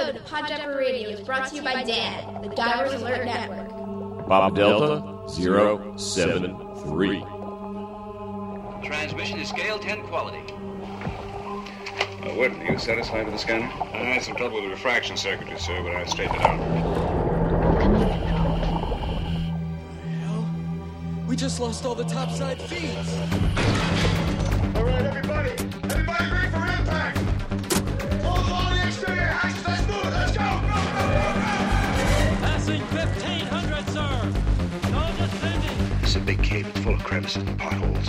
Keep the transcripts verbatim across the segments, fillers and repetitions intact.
episode of Pod Diver Radio is brought to you by D A N, the Divers Alert Network. Bob Delta, zero seven three. Transmission is scale ten quality. Uh, Wood, are you satisfied with the scanner? I had some trouble with the refraction circuitry, sir, but I straightened it out. Hell? We just lost all the topside feeds. All right, everybody. Everybody ready for impact. Hold on the exterior hatches. Let's move. Let's go. Go, go, go, go. Passing fifteen hundred, sir. No descending. This is a big cave. It's full of crevices and potholes.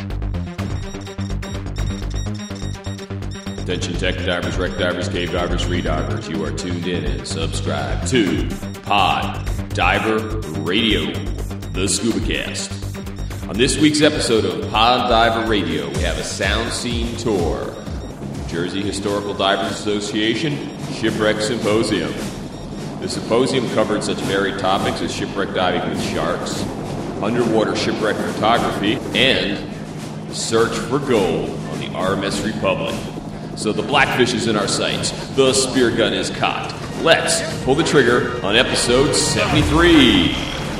Attention tech divers, wreck divers, cave divers, free divers. You are tuned in and subscribed to Pod Diver Radio, the Scuba Cast. On this week's episode of Pod Diver Radio, we have a sound scene tour. New Jersey Historical Divers Association Shipwreck Symposium. The symposium covered such varied topics as shipwreck diving with sharks, underwater shipwreck photography, and search for gold on the R M S Republic. So the blackfish is in our sights. The spear gun is cocked. Let's pull the trigger on episode seventy-three.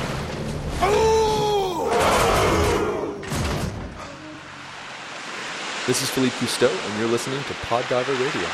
This is Philippe Cousteau, and you're listening to Pod Diver Radio.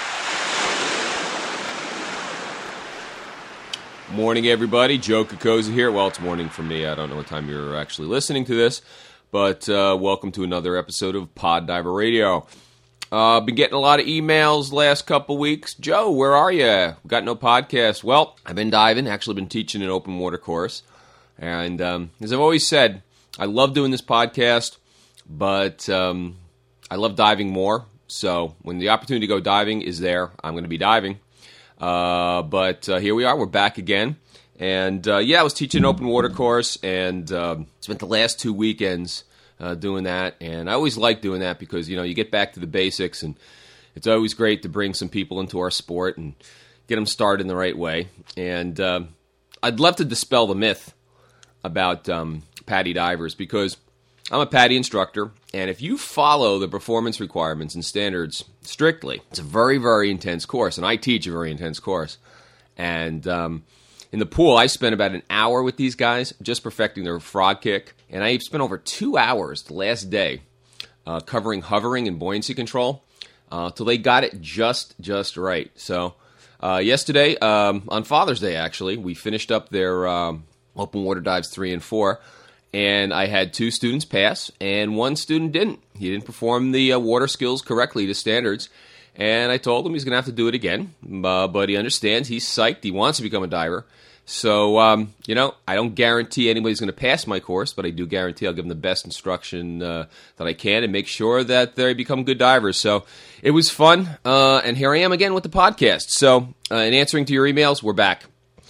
Morning, everybody. Joe Kokoza here. Well, it's morning for me. I don't know what time you're actually listening to this, but uh, welcome to another episode of Pod Diver Radio. Uh, been getting a lot of emails last couple weeks. Joe, where are you? Got no podcast. Well, I've been diving. Actually been teaching an open water course. And um, as I've always said, I love doing this podcast, but um, I love diving more. So when the opportunity to go diving is there, I'm going to be diving. Uh, but uh, here we are. We're back again. And uh, yeah, I was teaching an open water course and uh, spent the last two weekends Uh, doing that, and I always like doing that because, you know, you get back to the basics, and it's always great to bring some people into our sport and get them started in the right way. And uh, I'd love to dispel the myth about um, PADI divers because I'm a PADI instructor, and if you follow the performance requirements and standards strictly, it's a very, very intense course, and I teach a very intense course. And um, in the pool, I spent about an hour with these guys just perfecting their frog kick. And I spent over two hours the last day uh, covering hovering and buoyancy control uh, till they got it just just right. So uh, yesterday, um, on Father's Day, actually, we finished up their um, open water dives three and four. And I had two students pass, and one student didn't. He didn't perform the uh, water skills correctly to standards. And I told him he's going to have to do it again. Uh, but he understands. He's psyched. He wants to become a diver. So, um, you know, I don't guarantee anybody's going to pass my course, but I do guarantee I'll give them the best instruction uh, that I can and make sure that they become good divers. So it was fun, uh, and here I am again with the podcast. So, uh, in answering to your emails, we're back.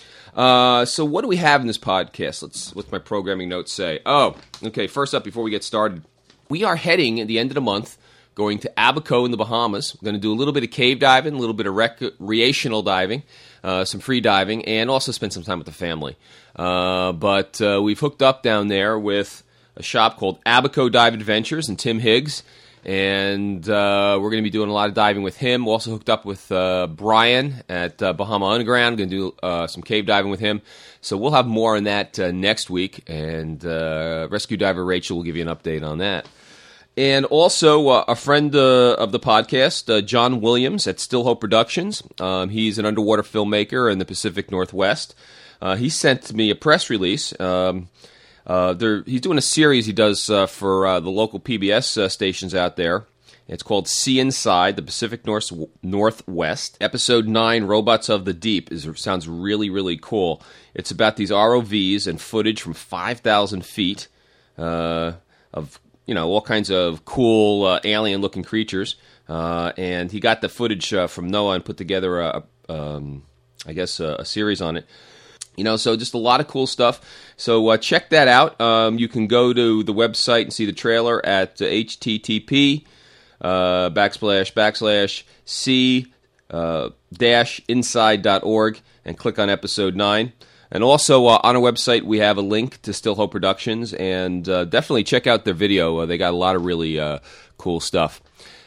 Uh, so what do we have in this podcast? Let's, what's my programming notes say? Oh, okay, first up, before we get started, we are heading at the end of the month, going to Abaco in the Bahamas. We're going to do a little bit of cave diving, a little bit of recreational diving, uh, some free diving, and also spend some time with the family. Uh, but uh, we've hooked up down there with a shop called Abaco Dive Adventures and Tim Higgs, and uh, we're going to be doing a lot of diving with him. We're also hooked up with uh, Brian at uh, Bahama Underground. We're going to do uh, some cave diving with him. So we'll have more on that uh, next week, and uh, Rescue Diver Rachel will give you an update on that. And also, uh, a friend uh, of the podcast, uh, John Williams at Still Hope Productions. Um, he's an underwater filmmaker in the Pacific Northwest. Uh, he sent me a press release. Um, uh, he's doing a series he does uh, for uh, the local P B S uh, stations out there. It's called Sea Inside, the Pacific North- Northwest. Episode nine, Robots of the Deep, is sounds really, really cool. It's about these R O Vs and footage from five thousand feet uh, of you know, all kinds of cool uh, alien-looking creatures. Uh, and he got the footage uh, from NOAA and put together, a, um, I guess, a, a series on it. You know, so just a lot of cool stuff. So uh, check that out. Um, you can go to the website and see the trailer at uh, http uh, backslash backslash c uh, dash inside dot org and click on episode nine. And also, uh, on our website, we have a link to Still Hope Productions, and uh, definitely check out their video. Uh, they got a lot of really uh, cool stuff.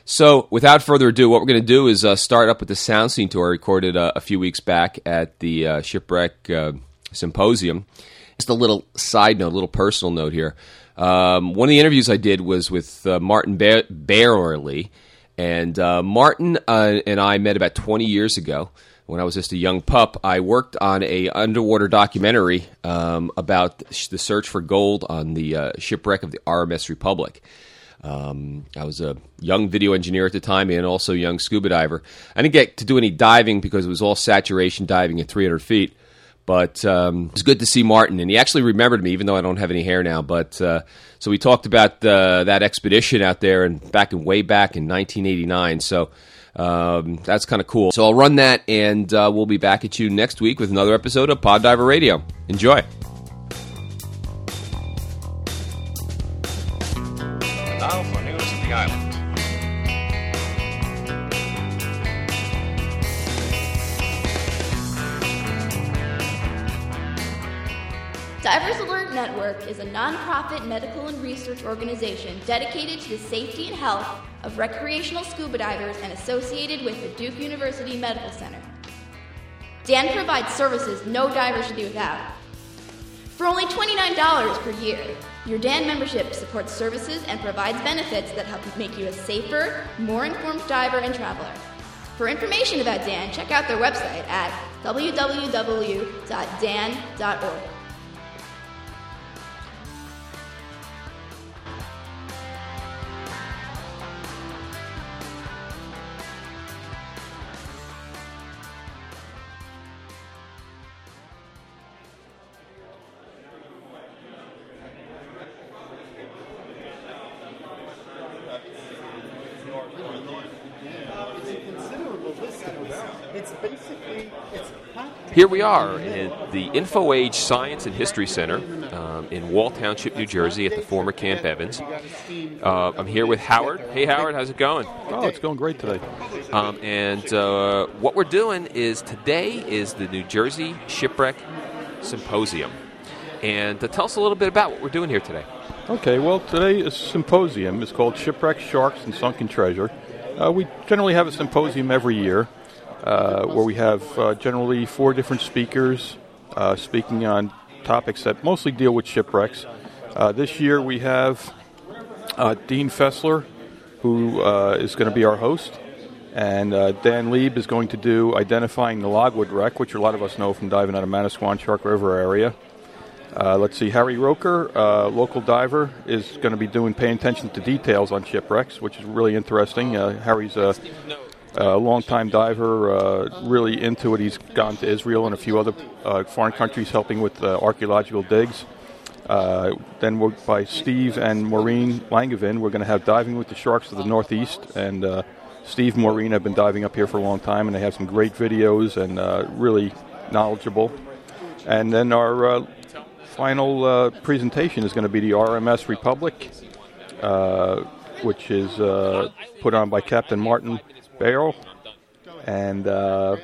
So, without further ado, what we're going to do is uh, start up with the sound scene tour I recorded uh, a few weeks back at the uh, Shipwreck uh, Symposium. Just a little side note, a little personal note here. Um, one of the interviews I did was with uh, Martin ba- Bayerly, and uh, Martin uh, and I met about twenty years ago. When I was just a young pup, I worked on a underwater documentary um, about the search for gold on the uh, shipwreck of the R M S Republic. Um, I was a young video engineer at the time and also a young scuba diver. I didn't get to do any diving because it was all saturation diving at three hundred feet. But um, it was good to see Martin, and he actually remembered me, even though I don't have any hair now. But uh, so we talked about uh, that expedition out there, and back in way back in nineteen eighty-nine. So um, that's kind of cool. So I'll run that, and uh, we'll be back at you next week with another episode of Pod Diver Radio. Enjoy. And now for news of the island. Divers Alert Network is a non-profit medical and research organization dedicated to the safety and health of recreational scuba divers and associated with the Duke University Medical Center. Dan provides services no diver should do without. For only twenty-nine dollars per year, your Dan membership supports services and provides benefits that help make you a safer, more informed diver and traveler. For information about Dan, check out their website at w w w dot dan dot org. Here we are at the InfoAge Science and History Center um, in Wall Township, New Jersey, at the former Camp Evans. Uh, I'm here with Howard. Hey, Howard, how's it going? Oh, it's going great today. Um, and uh, what we're doing is today is the New Jersey Shipwreck Symposium. And uh, tell us a little bit about what we're doing here today. Okay, well, today's symposium is called Shipwreck, Sharks, and Sunken Treasure. Uh, we generally have a symposium every year. Uh, where we have uh, generally four different speakers uh, speaking on topics that mostly deal with shipwrecks. Uh, this year we have uh, Dean Fessler, who uh, is going to be our host, and uh, Dan Lieb is going to do identifying the Logwood wreck, which a lot of us know from diving out of Manasquan Shark River area. Uh, let's see, Harry Roker, uh, local diver, is going to be doing paying attention to details on shipwrecks, which is really interesting. Uh, Harry's a A long-time diver, uh, really into it. He's gone to Israel and a few other uh, foreign countries helping with uh, archaeological digs. Uh, then we're, by Steve and Maureen Langevin, we're going to have Diving with the Sharks of the Northeast. And uh, Steve and Maureen have been diving up here for a long time, and they have some great videos and uh, really knowledgeable. And then our uh, final uh, presentation is going to be the R M S Republic, uh, which is uh, put on by Captain Martin Barrel, and uh,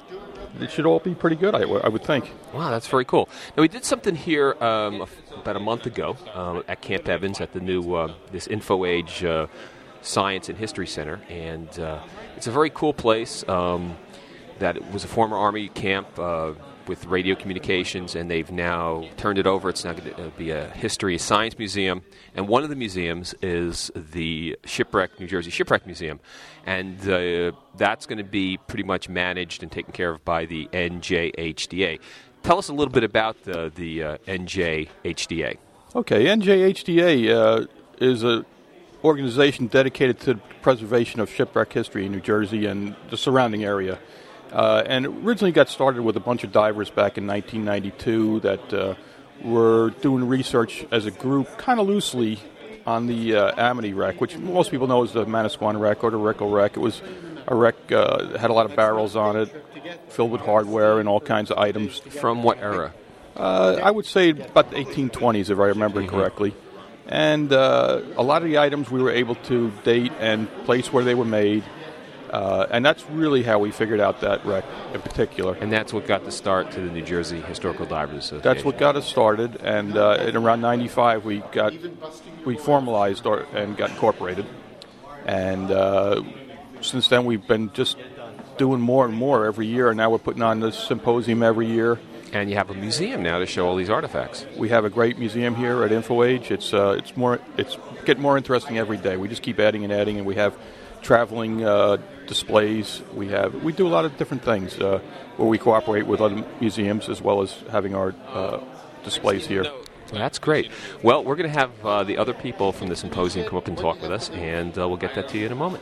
it should all be pretty good, I, w- I would think. Wow, that's very cool. Now, we did something here um, about a month ago uh, at Camp Evans at the new uh, this InfoAge uh, Science and History Center, and uh, it's a very cool place. Um, that it was a former Army camp uh, with radio communications, and they've now turned it over. It's now going to be a history a science museum, and one of the museums is the Shipwreck, New Jersey Shipwreck Museum, and uh, that's going to be pretty much managed and taken care of by the N J H D A. Tell us a little bit about the, the uh, N J H D A. Okay, N J H D A uh, is an organization dedicated to the preservation of shipwreck history in New Jersey and the surrounding area. Uh, and it originally got started with a bunch of divers back in nineteen ninety-two that uh, were doing research as a group, kind of loosely, on the uh, Amity wreck, which most people know as the Manasquan wreck or the Rickle wreck. It was a wreck uh, that had a lot of barrels on it, filled with hardware and all kinds of items. From what era? Uh, I would say about the eighteen twenties, if I remember mm-hmm. correctly. And uh, a lot of the items we were able to date and place where they were made. Uh, and that's really how we figured out that wreck in particular. And that's what got the start to the New Jersey Historical Divers Association. That's what got us started, and uh, in around ninety-five we got we formalized our, and got incorporated. And uh, since then, we've been just doing more and more every year. And now we're putting on this symposium every year. And you have a museum now to show all these artifacts. We have a great museum here at InfoAge. It's uh, it's more it's getting more interesting every day. We just keep adding and adding, and we have traveling uh, displays. We have we do a lot of different things uh, where we cooperate with other museums as well as having our uh, displays here. Well, that's great. Well, we're going to have uh, the other people from the symposium come up and talk with us, and uh, we'll get that to you in a moment.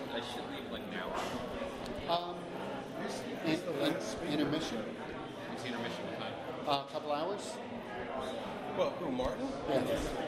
Um, in, in, intermission. Uh, a couple hours? Well, who, Martin? Yeah.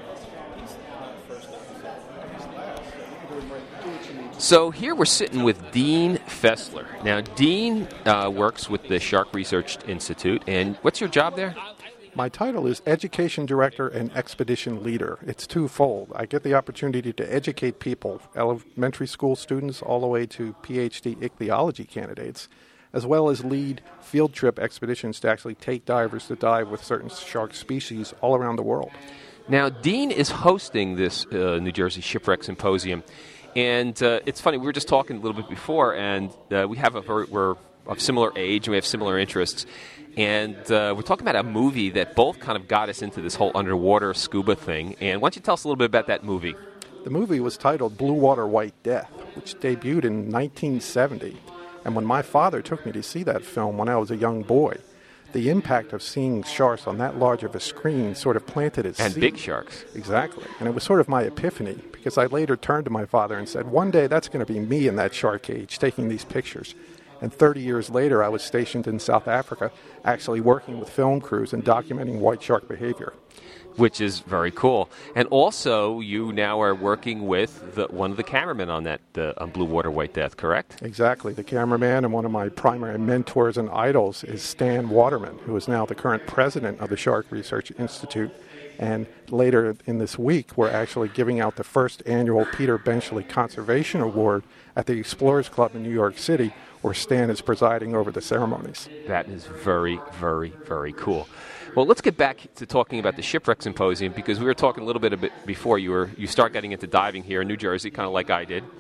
He's not first episode. He's last. Do what you need to. So here we're sitting with Dean Fessler. Now, Dean uh, works with the Shark Research Institute, and what's your job there? My title is Education Director and Expedition Leader. It's twofold. I get the opportunity to educate people, elementary school students all the way to P H D ichthyology candidates, as well as lead field trip expeditions to actually take divers to dive with certain shark species all around the world. Now, Dean is hosting this uh, New Jersey Shipwreck Symposium, and uh, it's funny, we were just talking a little bit before, and uh, we have a very, we're of similar age, and we have similar interests, and uh, we're talking about a movie that both kind of got us into this whole underwater scuba thing, and why don't you tell us a little bit about that movie? The movie was titled Blue Water White Death, which debuted in nineteen seventy. And when my father took me to see that film when I was a young boy, the impact of seeing sharks on that large of a screen sort of planted its And seed. big sharks. Exactly. And it was sort of my epiphany, because I later turned to my father and said, one day that's going to be me in that shark cage taking these pictures. And thirty years later, I was stationed in South Africa, actually working with film crews and documenting white shark behavior. Which is very cool. And also, you now are working with the, one of the cameramen on that uh, on Blue Water White Death, correct? Exactly. The cameraman and one of my primary mentors and idols is Stan Waterman, who is now the current president of the Shark Research Institute. And later in this week, we're actually giving out the first annual Peter Benchley Conservation Award at the Explorers Club in New York City, where Stan is presiding over the ceremonies. That is very, very, very cool. Well, let's get back to talking about the Shipwreck Symposium, because we were talking a little bit, a bit before you were you start getting into diving here in New Jersey, kind of like I did,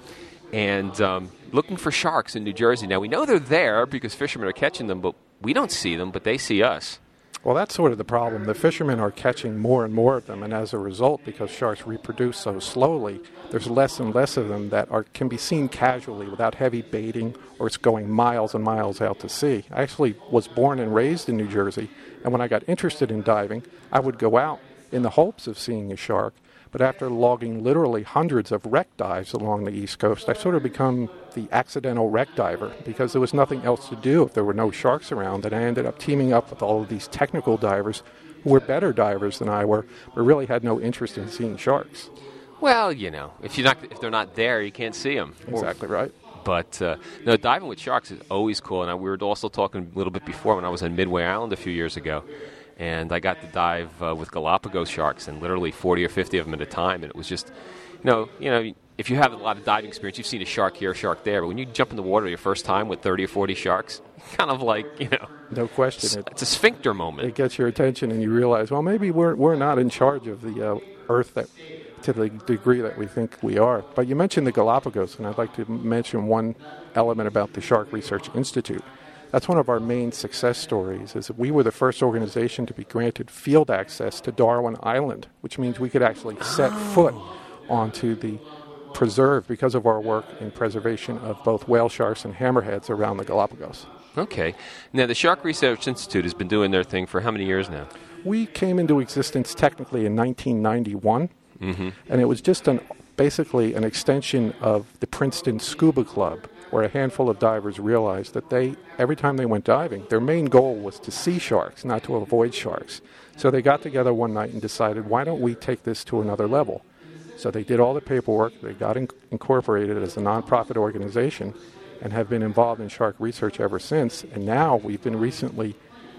and um, looking for sharks in New Jersey. Now, we know they're there because fishermen are catching them, but we don't see them, but they see us. Well, that's sort of the problem. The fishermen are catching more and more of them, and as a result, because sharks reproduce so slowly, there's less and less of them that are can be seen casually without heavy baiting, or it's going miles and miles out to sea. I actually was born and raised in New Jersey, and when I got interested in diving, I would go out in the hopes of seeing a shark. But after logging literally hundreds of wreck dives along the East Coast, I've sort of become the accidental wreck diver because there was nothing else to do if there were no sharks around. And I ended up teaming up with all of these technical divers who were better divers than I were, but really had no interest in seeing sharks. Well, you know, if you're not if they're not there, you can't see them. Exactly right. But uh, no, diving with sharks is always cool. And I, we were also talking a little bit before when I was on Midway Island a few years ago. And I got to dive uh, with Galapagos sharks, and literally forty or fifty of them at a time. And it was just, you know, you know, if you have a lot of diving experience, you've seen a shark here, a shark there. But when you jump in the water your first time with thirty or forty sharks, kind of like, you know. No question. It's, it, it's a sphincter moment. It gets your attention, and you realize, well, maybe we're we're not in charge of the uh, Earth that to the degree that we think we are. But you mentioned the Galapagos, and I'd like to mention one element about the Shark Research Institute. That's one of our main success stories, is that we were the first organization to be granted field access to Darwin Island, which means we could actually set foot onto the preserve because of our work in preservation of both whale sharks and hammerheads around the Galapagos. Okay. Now, the Shark Research Institute has been doing their thing for how many years now? We came into existence technically in nineteen ninety-one, mm-hmm. and it was just an basically an extension of the Princeton Scuba Club, where a handful of divers realized that they, every time they went diving, their main goal was to see sharks, not to avoid sharks. So they got together one night and decided, why don't we take this to another level? So they did all the paperwork, they got in- incorporated as a nonprofit organization, and have been involved in shark research ever since. And now we've been recently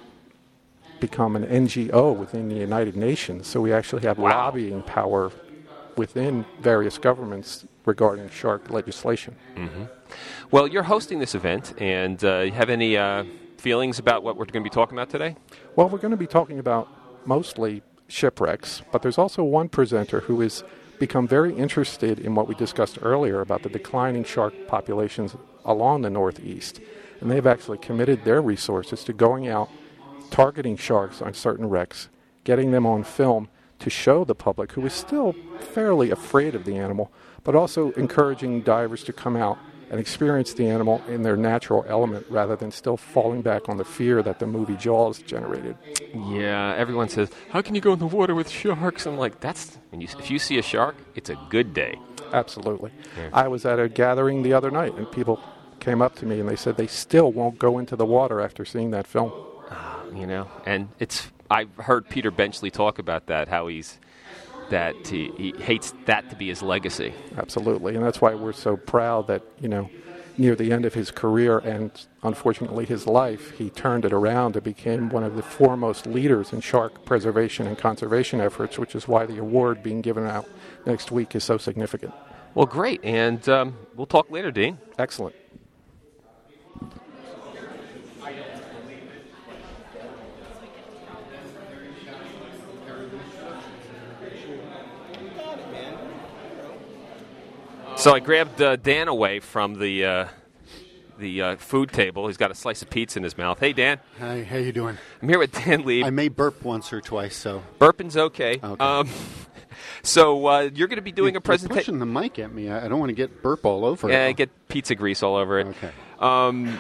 become an N G O within the United Nations, so we actually have wow. lobbying power within various governments regarding shark legislation. Mm-hmm. Well, you're hosting this event, and uh, you have any uh, feelings about what we're going to be talking about today? Well, we're going to be talking about mostly shipwrecks, but there's also one presenter who is become very interested in what we discussed earlier about the declining shark populations along the Northeast. And they've actually committed their resources to going out, targeting sharks on certain wrecks, getting them on film to show the public, who is still fairly afraid of the animal, but also encouraging divers to come out and experience the animal in their natural element rather than still falling back on the fear that the movie Jaws generated. Yeah, everyone says, how can you go in the water with sharks? I'm like, that's when you, if you see a shark, it's a good day. Absolutely. Yeah. I was at a gathering the other night, and people came up to me and they said they still won't go into the water after seeing that film. Uh, you know, and it's I've heard Peter Benchley talk about that, how he's that he, he hates that to be his legacy. Absolutely, and that's why we're so proud that, you know, near the end of his career and unfortunately his life, he turned it around and became one of the foremost leaders in shark preservation and conservation efforts, which is why the award being given out next week is so significant. Well, great, and um, we'll talk later, Dean. Excellent. So I grabbed uh, Dan away from the uh, the uh, food table. He's got a slice of pizza in his mouth. Hey, Dan. Hi, how you doing? I'm here with Dan Lieb. I may burp once or twice, so... Burping's okay. Okay. Um, so uh, you're going to be doing you're, a presentation... You're pushing the mic at me. I don't want to get burp all over yeah, it. Yeah, get pizza grease all over it. Okay. Um,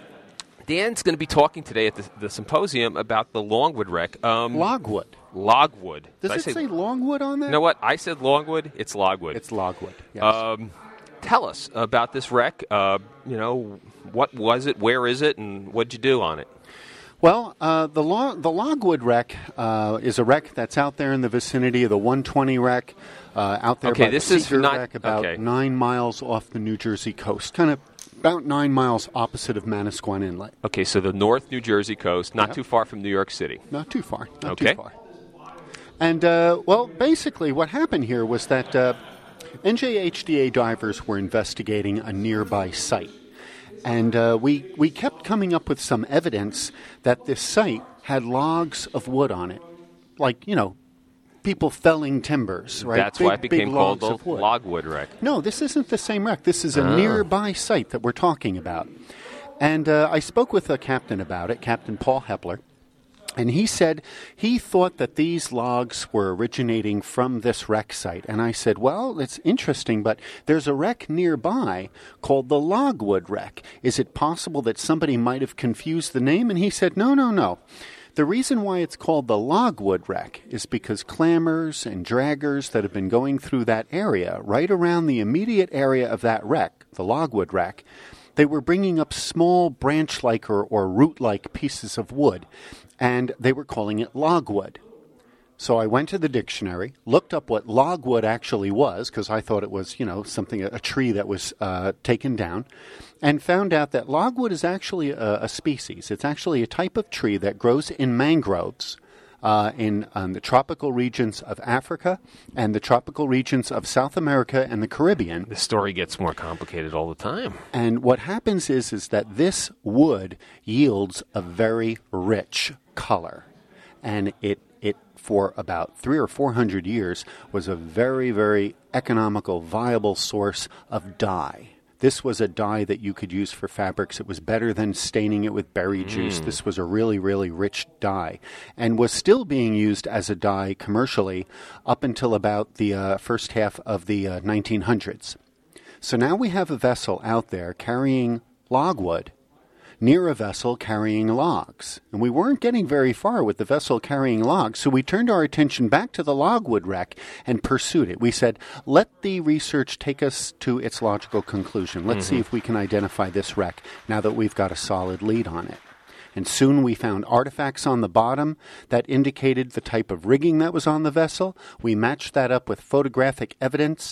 Dan's going to be talking today at the, the symposium about the Longwood wreck. Um, Logwood. Logwood. Does Did it I say, say Longwood on there? You know what? I said Longwood. It's Logwood. It's Logwood, yes. Um, tell us about this wreck. Uh, you know, what was it? Where is it? And what'd you do on it? Well, uh, the, log, the Logwood wreck uh, is a wreck that's out there in the vicinity of the one twenty wreck, uh, out there okay, by this the is Seeger not, wreck, about okay. nine miles off the New Jersey coast, kind of about nine miles opposite of Manasquan Inlet. Okay, so the North New Jersey coast, not Yep. too far from New York City. Not too far. Not okay. too far. And, uh, well, basically what happened here was that uh, N J H D A divers were investigating a nearby site. And uh, we, we kept coming up with some evidence that this site had logs of wood on it. Like, you know, people felling timbers, right? That's big, why it became called the wood. Logwood wreck. No, this isn't the same wreck. This is a Oh. nearby site that we're talking about. And uh, I spoke with a captain about it, Captain Paul Hepler. And he said he thought that these logs were originating from this wreck site. And I said, well, it's interesting, but there's a wreck nearby called the Logwood wreck. Is it possible that somebody might have confused the name? And he said, no, no, no. The reason why it's called the Logwood wreck is because clammers and draggers that have been going through that area, right around the immediate area of that wreck, the Logwood wreck, they were bringing up small branch-like or, or root-like pieces of wood, and they were calling it logwood. So I went to the dictionary, looked up what logwood actually was, because I thought it was, you know, something, a tree that was uh, taken down, and found out that logwood is actually a, a species. It's actually a type of tree that grows in mangroves uh, in um, the tropical regions of Africa and the tropical regions of South America and the Caribbean. The story gets more complicated all the time. And what happens is, is that this wood yields a very rich color. And it, it, for about three or four hundred years, was a very, very economical, viable source of dye. This was a dye that you could use for fabrics. It was better than staining it with berry juice. Mm. This was a really, really rich dye and was still being used as a dye commercially up until about the uh, first half of the uh, nineteen hundreds. So now we have a vessel out there carrying logwood near a vessel carrying logs. And we weren't getting very far with the vessel carrying logs, so we turned our attention back to the logwood wreck and pursued it. We said, let the research take us to its logical conclusion. Let's Mm-hmm. see if we can identify this wreck now that we've got a solid lead on it. And soon we found artifacts on the bottom that indicated the type of rigging that was on the vessel. We matched that up with photographic evidence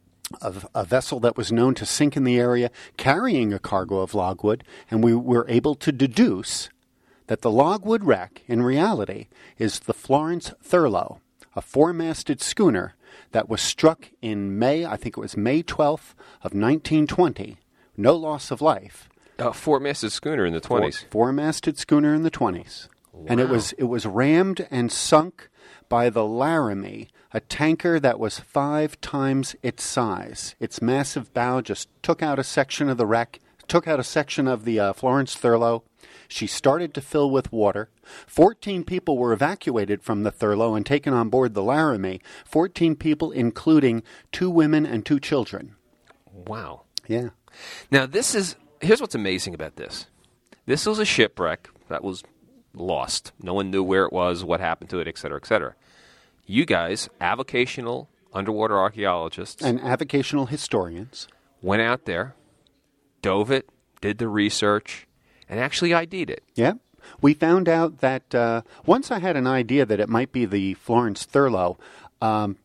of a vessel that was known to sink in the area carrying a cargo of logwood, and we were able to deduce that the logwood wreck, in reality, is the Florence Thurlow, a four-masted schooner that was struck in May, I think it was May twelfth of nineteen twenty. No loss of life. A four-masted schooner in the twenties. Four, four-masted schooner in the twenties. Wow. And it was it was rammed and sunk by the Laramie, a tanker that was five times its size. Its massive bow just took out a section of the wreck, took out a section of the uh, Florence Thurlow. She started to fill with water. Fourteen people were evacuated from the Thurlow and taken on board the Laramie. Fourteen people, including two women and two children. Wow. Yeah. Now, this is, here's what's amazing about this. This was a shipwreck that was lost. No one knew where it was, what happened to it, et cetera, et cetera. You guys, avocational underwater archaeologists. And avocational historians. Went out there, dove it, did the research, and actually I D'd it. Yeah. We found out that uh, once I had an idea that it might be the Florence Thurlow, um,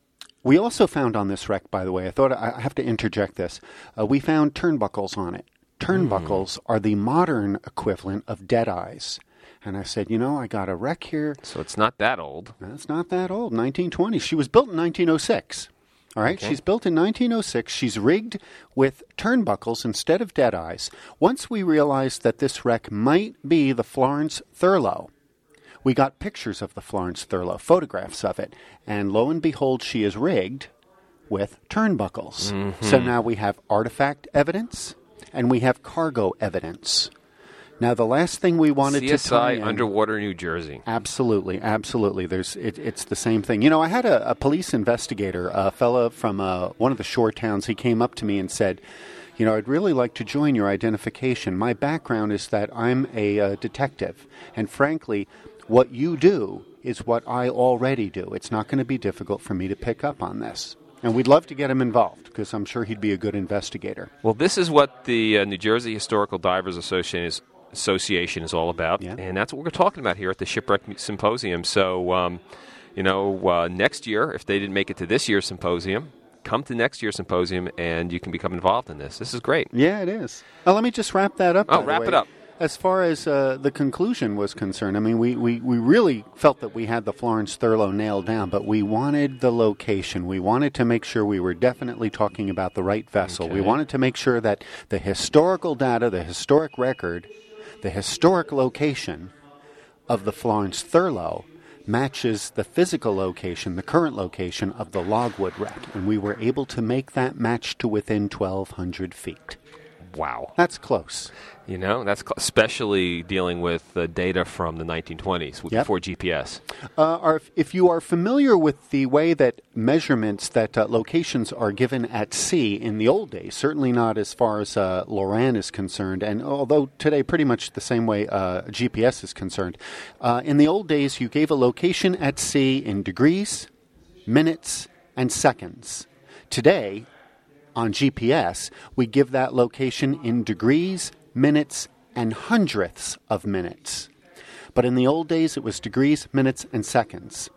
we also found on this wreck, by the way, I thought I have to interject this, uh, we found turnbuckles on it. Turnbuckles mm. are the modern equivalent of deadeyes. And I said, you know, I got a wreck here. So it's not that old. No, it's not that old, nineteen twenty. She was built in nineteen oh six. All right, okay. She's built in nineteen oh six. She's rigged with turnbuckles instead of deadeyes. Once we realized that this wreck might be the Florence Thurlow, we got pictures of the Florence Thurlow, photographs of it, and lo and behold, she is rigged with turnbuckles. Mm-hmm. So now we have artifact evidence and we have cargo evidence. Now, the last thing we wanted C S I to tie in, Underwater, New Jersey. Absolutely, absolutely. There's, it, it's the same thing. You know, I had a, a police investigator, a fellow from uh, one of the shore towns. He came up to me and said, you know, I'd really like to join your identification. My background is that I'm a uh, detective, and frankly, what you do is what I already do. It's not going to be difficult for me to pick up on this. And we'd love to get him involved because I'm sure he'd be a good investigator. Well, this is what the uh, New Jersey Historical Divers Association is. Association is all about, yeah. And that's what we're talking about here at the Shipwreck Symposium. So, um, you know, uh, next year, if they didn't make it to this year's symposium, come to next year's symposium, and you can become involved in this. This is great. Yeah, it is. Well, let me just wrap that up. Oh, wrap it up. As far as uh, the conclusion was concerned, I mean, we, we, we really felt that we had the Florence Thurlow nailed down, but we wanted the location. We wanted to make sure we were definitely talking about the right vessel. Okay. We wanted to make sure that the historical data, the historic record, the historic location of the Florence Thurlow matches the physical location, the current location of the Logwood wreck. And we were able to make that match to within twelve hundred feet. Wow. That's close. You know, that's cl- especially dealing with the data from the nineteen twenties yep. before G P S. Uh, are, if you are familiar with the way that measurements, that uh, locations are given at sea in the old days, certainly not as far as uh, Loran is concerned, and although today pretty much the same way uh, G P S is concerned, uh, in the old days you gave a location at sea in degrees, minutes, and seconds. Today, on G P S, we give that location in degrees, minutes, and hundredths of minutes. But in the old days, it was degrees, minutes, and seconds.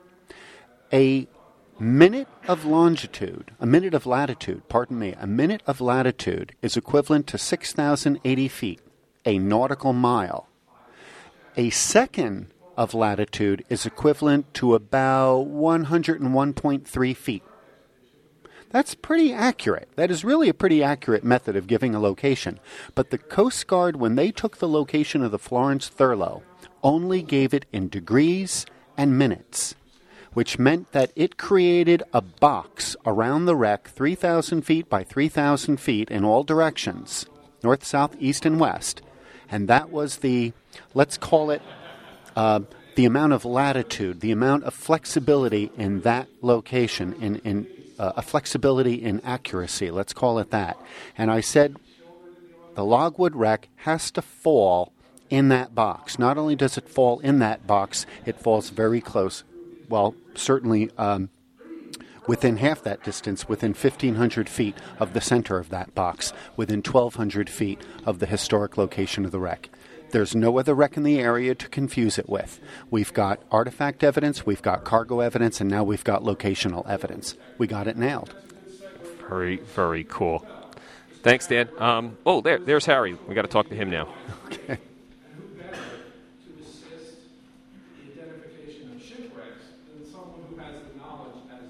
A minute of longitude, a minute of latitude, pardon me, a minute of latitude is equivalent to six thousand eighty feet, a nautical mile. A second of latitude is equivalent to about one hundred one point three feet. That's pretty accurate. That is really a pretty accurate method of giving a location. But the Coast Guard, when they took the location of the Florence Thurlow, only gave it in degrees and minutes, which meant that it created a box around the wreck three thousand feet by three thousand feet in all directions, north, south, east, and west. And that was the, let's call it, uh, the amount of latitude, the amount of flexibility in that location, in, in Uh, a flexibility in accuracy, let's call it that. And I said the Logwood wreck has to fall in that box. Not only does it fall in that box, it falls very close, well, certainly um, within half that distance, within fifteen hundred feet of the center of that box, within twelve hundred feet of the historic location of the wreck. There's no other wreck in the area to confuse it with. We've got artifact evidence, we've got cargo evidence, and now we've got locational evidence. We got it nailed. Very, very cool. Thanks, Dan. Um, oh, there, there's Harry. We got to talk to him now. Okay.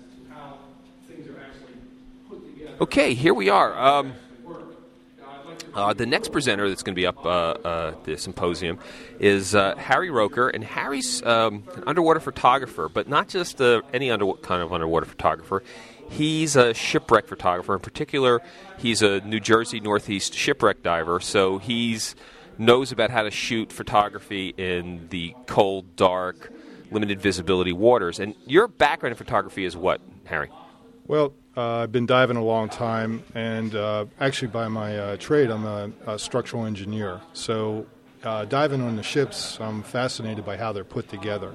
Okay, here we are. Um, Uh, the next presenter that's going to be up uh, uh, the symposium is uh, Harry Roker, and Harry's um, an underwater photographer, but not just uh, any under- kind of underwater photographer. He's a shipwreck photographer. In particular, he's a New Jersey Northeast shipwreck diver, so he's knows about how to shoot photography in the cold, dark, limited visibility waters. And your background in photography is what, Harry? Well, uh, I've been diving a long time, and uh, actually by my uh, trade, I'm a, a structural engineer. So uh, diving on the ships, I'm fascinated by how they're put together.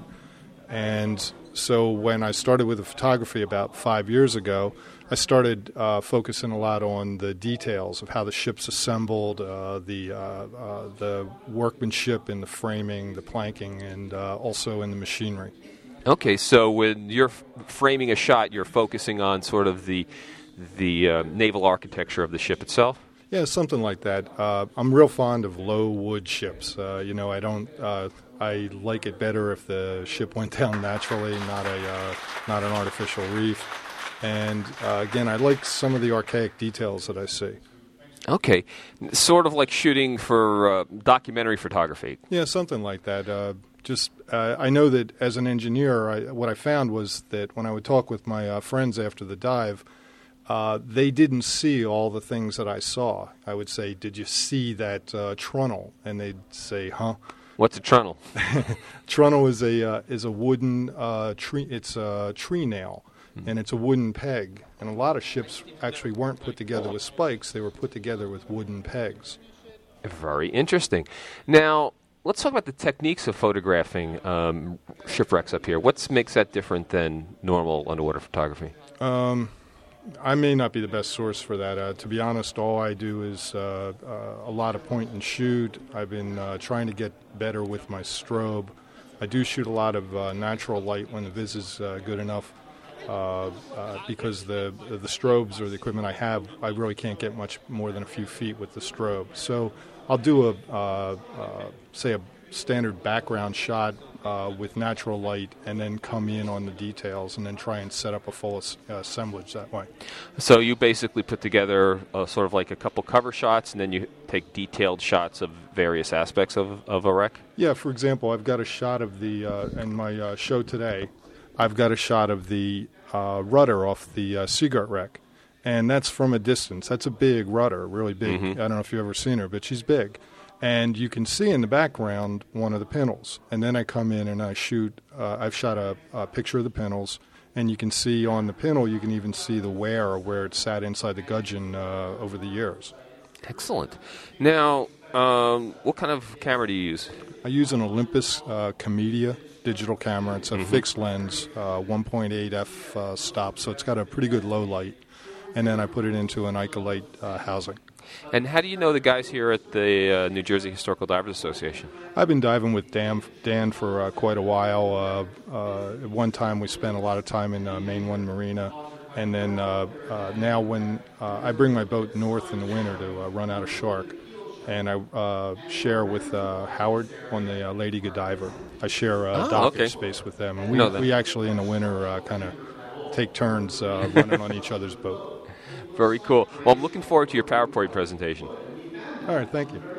And so when I started with the photography about five years ago, I started uh, focusing a lot on the details of how the ship's assembled, uh, the uh, uh, the workmanship in the framing, the planking, and uh, also in the machinery. Okay, so when you're f- framing a shot, you're focusing on sort of the the uh, naval architecture of the ship itself? Yeah, something like that. Uh, I'm real fond of low wood ships. Uh, you know, I don't. Uh, I like it better if the ship went down naturally, not a uh, not an artificial reef. And uh, again, I like some of the archaic details that I see. Okay, sort of like shooting for uh, documentary photography. Yeah, something like that. Uh, just uh, I know that as an engineer, I, what I found was that when I would talk with my uh, friends after the dive, uh, they didn't see all the things that I saw. I would say, "Did you see that uh, trunnel?" And they'd say, "Huh." What's a trunnel? Trunnel is a uh, is a wooden uh, tree. It's a tree nail. And it's a wooden peg. And a lot of ships actually weren't put together with spikes. They were put together with wooden pegs. Very interesting. Now, let's talk about the techniques of photographing um, shipwrecks up here. What makes that different than normal underwater photography? Um, I may not be the best source for that. Uh, to be honest, all I do is uh, uh, a lot of point and shoot. I've been uh, trying to get better with my strobe. I do shoot a lot of uh, natural light when the vis is uh, good enough. Uh, uh, because the the strobes or the equipment I have, I really can't get much more than a few feet with the strobe. So I'll do a uh, uh, say a standard background shot uh, with natural light, and then come in on the details, and then try and set up a full as- uh, assemblage that way. So you basically put together uh, sort of like a couple cover shots, and then you take detailed shots of various aspects of, of a wreck? Yeah. For example, I've got a shot of the uh, in my uh, show today. I've got a shot of the uh, rudder off the uh, Seagart wreck, and that's from a distance. That's a big rudder, really big. Mm-hmm. I don't know if you've ever seen her, but she's big. And you can see in the background one of the pintles. And then I come in and I shoot. Uh, I've shot a, a picture of the pintles, and you can see on the pintle, you can even see the wear or where it sat inside the gudgeon uh, over the years. Excellent. Now, um, what kind of camera do you use? I use an Olympus uh, Comedia digital camera. It's a mm-hmm. fixed lens, uh, one point eight f uh, stop, so it's got a pretty good low light. And then I put it into an Icolite uh, housing. And how do you know the guys here at the uh, New Jersey Historical Divers Association? I've been diving with Dan, Dan for uh, quite a while. Uh, uh, at one time, we spent a lot of time in uh, Main One Marina. And then uh, uh, now when uh, I bring my boat north in the winter to uh, run out of shark, and I uh, share with uh, Howard on the uh, Lady Godiva. I share uh, oh, dockage okay. space with them. And we, no, we actually, in the winter, uh, kind of take turns uh, running on each other's boat. Very cool. Well, I'm looking forward to your PowerPoint presentation. All right, thank you.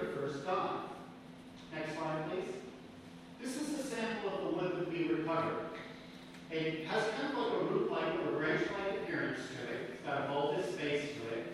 Next slide, please. This is a sample of the wood that we recovered. It has kind of like a root-like or branch-like appearance to it. It's got a bulbous face to it.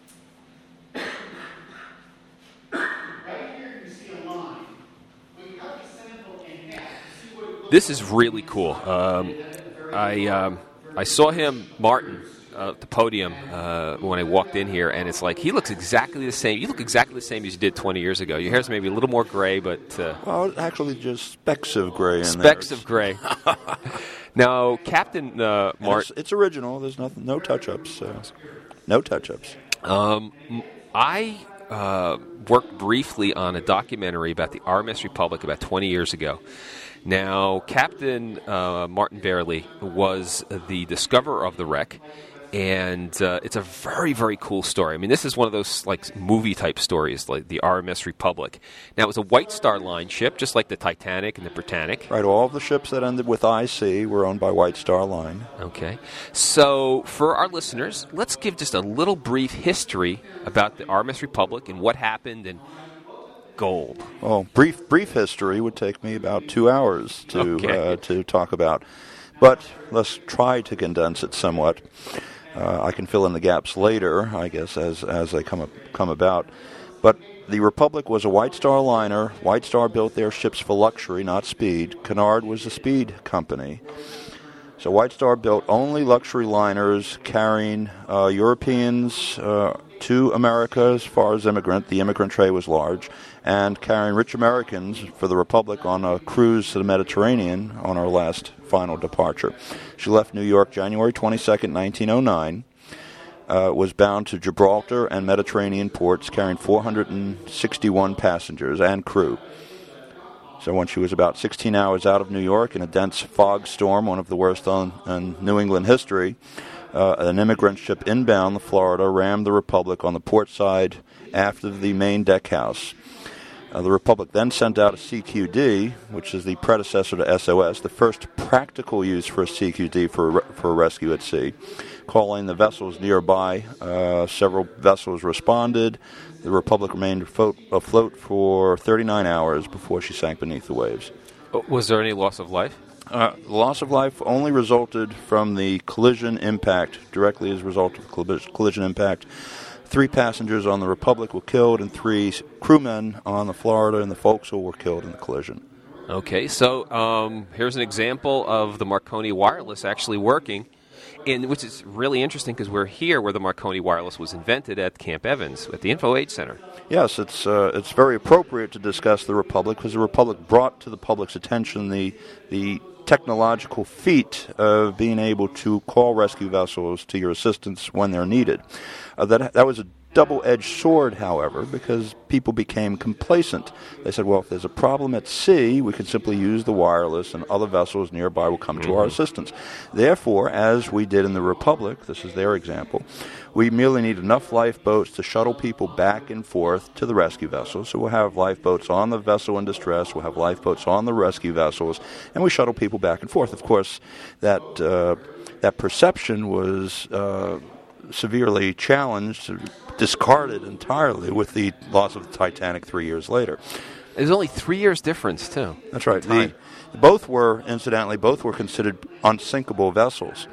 Right here you see a line. We cut the sample in half to see what it looks This is really cool. Um, I um, I saw him, Martin, uh, at the podium uh, when I walked in here, and it's like he looks exactly the same. You look exactly the same as you did twenty years ago. Your hair's maybe a little more gray, but uh, well, actually, just specks of gray in specks there. of gray. Now, Captain uh, Martin, it's, it's original. There's nothing, no touch-ups. So. No touch-ups. Um, I uh, worked briefly on a documentary about the R M S Republic about twenty years ago. Now, Captain uh, Martin Bailey was the discoverer of the wreck, And uh, it's a very, very cool story. I mean, this is one of those like movie-type stories, like the R M S Republic. Now, it was a White Star Line ship, just like the Titanic and the Britannic. Right, all of the ships that ended with I C were owned by White Star Line. Okay. So, for our listeners, let's give just a little brief history about the R M S Republic and what happened and gold. Well, brief brief history would take me about two hours to Okay. uh, to talk about. But let's try to condense it somewhat. Uh, I can fill in the gaps later, I guess, as as they come up, come about. But the Republic was a White Star liner. White Star built their ships for luxury, not speed. Cunard was the speed company. So White Star built only luxury liners carrying uh, Europeans uh, to America as far as immigrant. The immigrant trade was large. And carrying rich Americans for the Republic on a cruise to the Mediterranean on our last final departure. She left New York January twenty-second, nineteen oh nine, uh, was bound to Gibraltar and Mediterranean ports carrying four hundred sixty-one passengers and crew. So when she was about sixteen hours out of New York in a dense fog storm, one of the worst on, in New England history, uh, an immigrant ship inbound the Florida rammed the Republic on the port side aft of the main deck house. Uh, the Republic then sent out a C Q D, which is the predecessor to S O S, the first practical use for a C Q D for a, re- for a rescue at sea. Calling the vessels nearby, uh, several vessels responded. The Republic remained afloat, afloat for thirty-nine hours before she sank beneath the waves. Was there any loss of life? Uh, the loss of life only resulted from the collision impact, directly as a result of the collision impact. Three passengers on the Republic were killed, and three crewmen on the Florida and the Forecastle were killed in the collision. Okay, so um, here's an example of the Marconi Wireless actually working, and which is really interesting because we're here where the Marconi Wireless was invented at Camp Evans at the Info Age Center. Yes, it's uh, it's very appropriate to discuss the Republic because the Republic brought to the public's attention the the technological feat of being able to call rescue vessels to your assistance when they're needed. Uh, that that was a double-edged sword, however, because people became complacent. They said, well, if there's a problem at sea, we can simply use the wireless and other vessels nearby will come mm-hmm. to our assistance. Therefore, as we did in the Republic, this is their example, we merely need enough lifeboats to shuttle people back and forth to the rescue vessels. So we'll have lifeboats on the vessel in distress, we'll have lifeboats on the rescue vessels, and we shuttle people back and forth. Of course, that, uh, that perception was Uh, severely challenged, discarded entirely with the loss of the Titanic three years later. There's only three years difference, too. That's right. The, both were, incidentally, both were considered unsinkable vessels.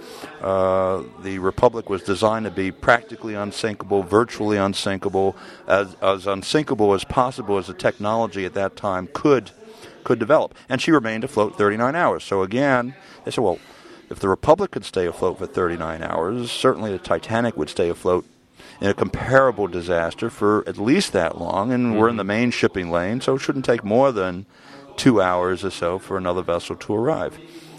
Uh, the Republic was designed to be practically unsinkable, virtually unsinkable, as, as unsinkable as possible as the technology at that time could could develop. And she remained afloat thirty-nine hours. So again, they said, well, if the Republic could stay afloat for thirty-nine hours, certainly the Titanic would stay afloat in a comparable disaster for at least that long, and mm-hmm. we're in the main shipping lane, so it shouldn't take more than two hours or so for another vessel to arrive.